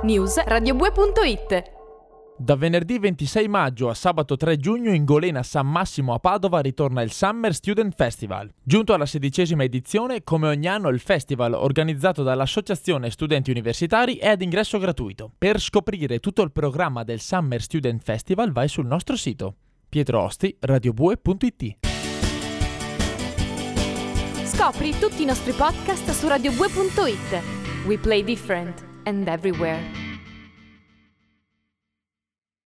news.radiobue.it. Da venerdì 26 maggio a sabato 3 giugno in Golena San Massimo a Padova ritorna il Summer Student Festival. Giunto alla 16ª edizione, come ogni anno il festival, organizzato dall'Associazione Studenti Universitari, è ad ingresso gratuito. Per scoprire tutto il programma del Summer Student Festival vai sul nostro sito. Pietro Osti, radiobue.it. Scopri tutti i nostri podcast su radiobue.it. We play different and everywhere.